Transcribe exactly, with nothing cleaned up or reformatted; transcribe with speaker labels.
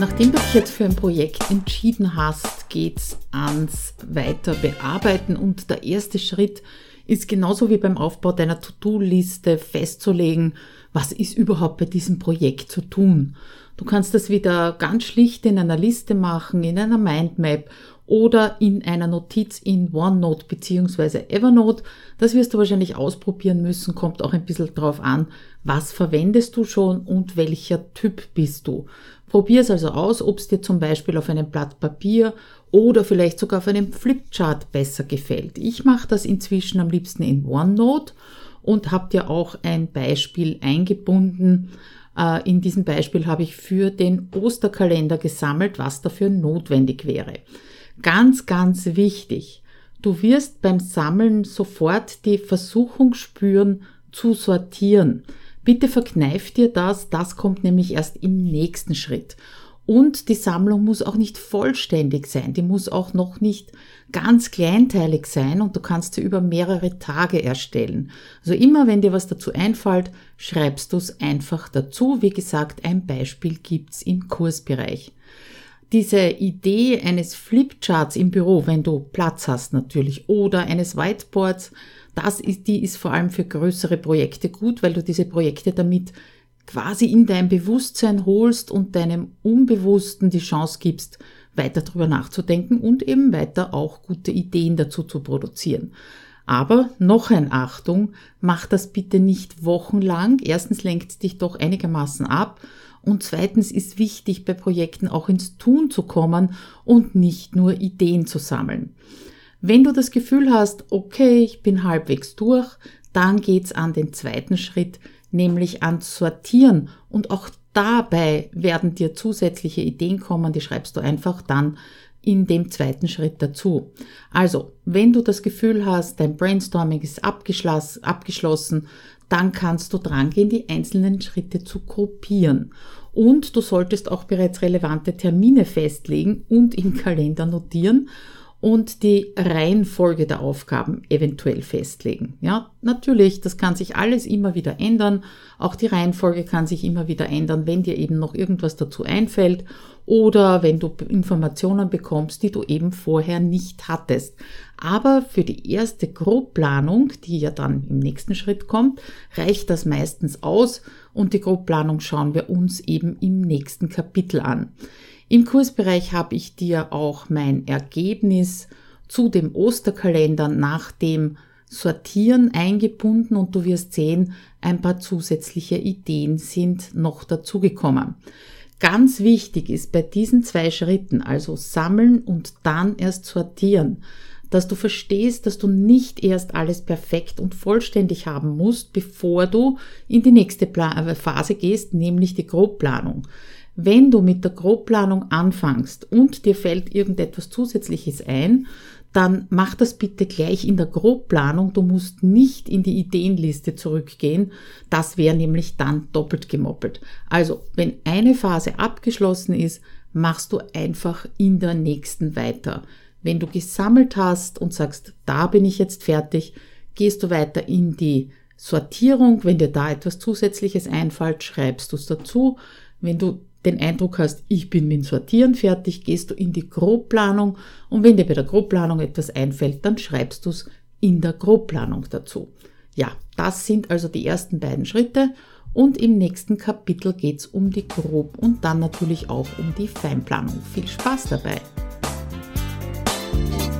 Speaker 1: Nachdem du dich jetzt für ein Projekt entschieden hast, geht's ans Weiterbearbeiten und der erste Schritt ist genauso wie beim Aufbau deiner To-Do-Liste festzulegen, was ist überhaupt bei diesem Projekt zu tun. Du kannst das wieder ganz schlicht in einer Liste machen, in einer Mindmap oder in einer Notiz in OneNote bzw. Evernote. Das wirst du wahrscheinlich ausprobieren müssen, kommt auch ein bisschen drauf an, was verwendest du schon und welcher Typ bist du. Probier es also aus, ob es dir zum Beispiel auf einem Blatt Papier oder vielleicht sogar auf einem Flipchart besser gefällt. Ich mache das inzwischen am liebsten in OneNote und habe dir auch ein Beispiel eingebunden. In diesem Beispiel habe ich für den Osterkalender gesammelt, was dafür notwendig wäre. Ganz, ganz wichtig, du wirst beim Sammeln sofort die Versuchung spüren, zu sortieren. Bitte verkneif dir das, das kommt nämlich erst im nächsten Schritt. Und die Sammlung muss auch nicht vollständig sein, die muss auch noch nicht ganz kleinteilig sein und du kannst sie über mehrere Tage erstellen. Also immer wenn dir was dazu einfällt, schreibst du es einfach dazu. Wie gesagt, ein Beispiel gibt's im Kursbereich. Diese Idee eines Flipcharts im Büro, wenn du Platz hast natürlich, oder eines Whiteboards, das ist, die ist vor allem für größere Projekte gut, weil du diese Projekte damit quasi in dein Bewusstsein holst und deinem Unbewussten die Chance gibst, weiter drüber nachzudenken und eben weiter auch gute Ideen dazu zu produzieren. Aber noch ein Achtung, mach das bitte nicht wochenlang. Erstens lenkt es dich doch einigermaßen ab und zweitens ist wichtig, bei Projekten auch ins Tun zu kommen und nicht nur Ideen zu sammeln. Wenn du das Gefühl hast, okay, ich bin halbwegs durch, dann geht's an den zweiten Schritt, nämlich ans Sortieren. Und auch dabei werden dir zusätzliche Ideen kommen, die schreibst du einfach dann in dem zweiten Schritt dazu. Also, wenn du das Gefühl hast, dein Brainstorming ist abgeschlossen, dann kannst du dran gehen, die einzelnen Schritte zu gruppieren. Und du solltest auch bereits relevante Termine festlegen und im Kalender notieren und die Reihenfolge der Aufgaben eventuell festlegen. Ja, natürlich, das kann sich alles immer wieder ändern. Auch die Reihenfolge kann sich immer wieder ändern, wenn dir eben noch irgendwas dazu einfällt oder wenn du Informationen bekommst, die du eben vorher nicht hattest. Aber für die erste Grobplanung, die ja dann im nächsten Schritt kommt, reicht das meistens aus und die Grobplanung schauen wir uns eben im nächsten Kapitel an. Im Kursbereich habe ich dir auch mein Ergebnis zu dem Osterkalender nach dem Sortieren eingebunden und du wirst sehen, ein paar zusätzliche Ideen sind noch dazugekommen. Ganz wichtig ist bei diesen zwei Schritten, also sammeln und dann erst sortieren, dass du verstehst, dass du nicht erst alles perfekt und vollständig haben musst, bevor du in die nächste Phase gehst, nämlich die Grobplanung. Wenn du mit der Grobplanung anfängst und dir fällt irgendetwas Zusätzliches ein, dann mach das bitte gleich in der Grobplanung. Du musst nicht in die Ideenliste zurückgehen. Das wäre nämlich dann doppelt gemoppelt. Also, wenn eine Phase abgeschlossen ist, machst du einfach in der nächsten weiter. Wenn du gesammelt hast und sagst, da bin ich jetzt fertig, gehst du weiter in die Sortierung. Wenn dir da etwas Zusätzliches einfällt, schreibst du es dazu. Wenn du den Eindruck hast, ich bin mit dem Sortieren fertig, gehst du in die Grobplanung und wenn dir bei der Grobplanung etwas einfällt, dann schreibst du es in der Grobplanung dazu. Ja, das sind also die ersten beiden Schritte und im nächsten Kapitel geht's um die Grob- und dann natürlich auch um die Feinplanung. Viel Spaß dabei!